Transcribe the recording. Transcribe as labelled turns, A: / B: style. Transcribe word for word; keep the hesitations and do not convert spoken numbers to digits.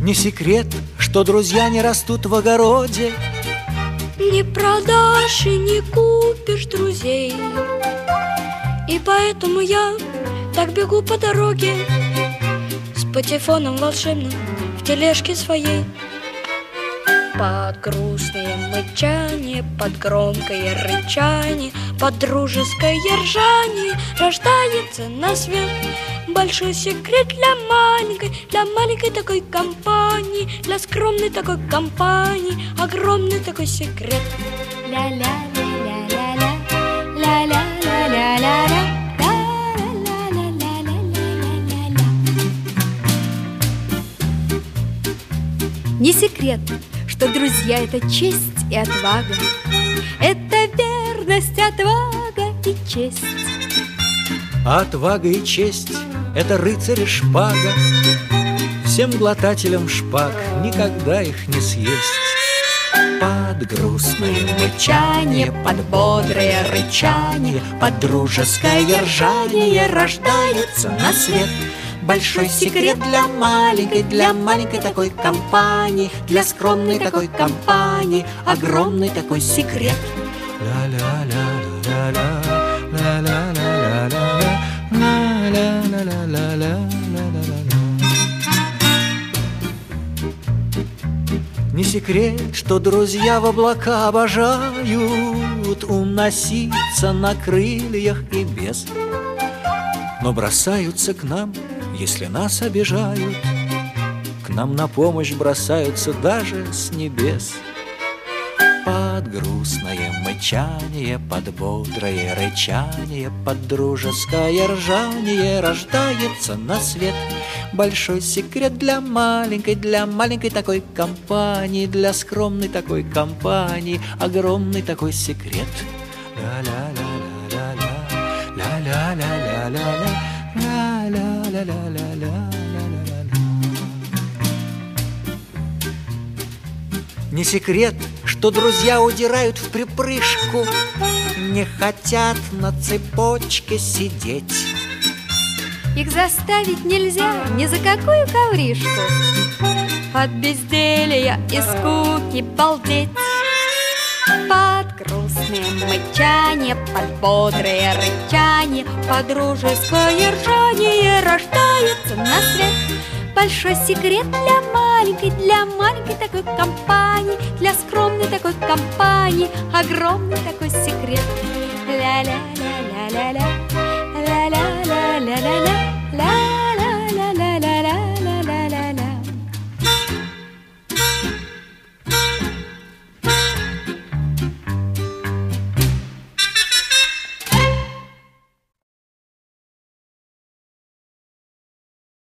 A: Не секрет, что друзья не растут в огороде.
B: Не продашь и не купишь друзей. И поэтому я так бегу по дороге с патефоном волшебным в тележке своей. Под грустное мычание, под громкое рычание, под дружеское ржание рождается на свет большой секрет для маленькой, для маленькой такой компании, для скромной такой компании, огромный такой секрет. Ля-ля-ля-ля-ля-ля, ля-ля-ля-ля-ля-ля.
C: Не секрет, что друзья — это честь и отвага, это верность, отвага и честь.
A: А отвага и честь — это рыцарь и шпага. Всем глотателям шпаг никогда их не съесть. Под грустное мычание, под бодрое рычание, под дружеское ржание рождается на свет большой секрет для маленькой, для маленькой такой компании, для скромной такой компании, огромный такой секрет. Ля-ля-ля-ля-ля, ля-ля-ля-ля-ля, ля-ля-ля-ля-ля-ля. Не секрет, что друзья в облака обожают уноситься на крыльях и без, но бросаются к нам, если нас обижают. К нам на помощь бросаются даже с небес. Под грустное мычание, под бодрое рычание, под дружеское ржание рождается на свет большой секрет для маленькой, для маленькой такой компании, для скромной такой компании, огромный такой секрет. Ля-ля-ля-ля-ля-ля, ля-ля-ля-ля-ля-ля, ля-ля-ля-ля-ля-ля. Не секрет, что друзья удирают в припрыжку, не хотят на цепочке сидеть.
C: Их заставить нельзя ни за какую ковришку, от безделья и скуки балдеть. Под грустное мычание, под бодрое рычание, под дружеское ржание рождается на свет большой секрет для маленькой, для маленькой такой компании, для скромной такой компании, огромный такой секрет. Ля-ля-ля-ля-ля-ля, ля-ля-ля-ля-ля-ля, ля.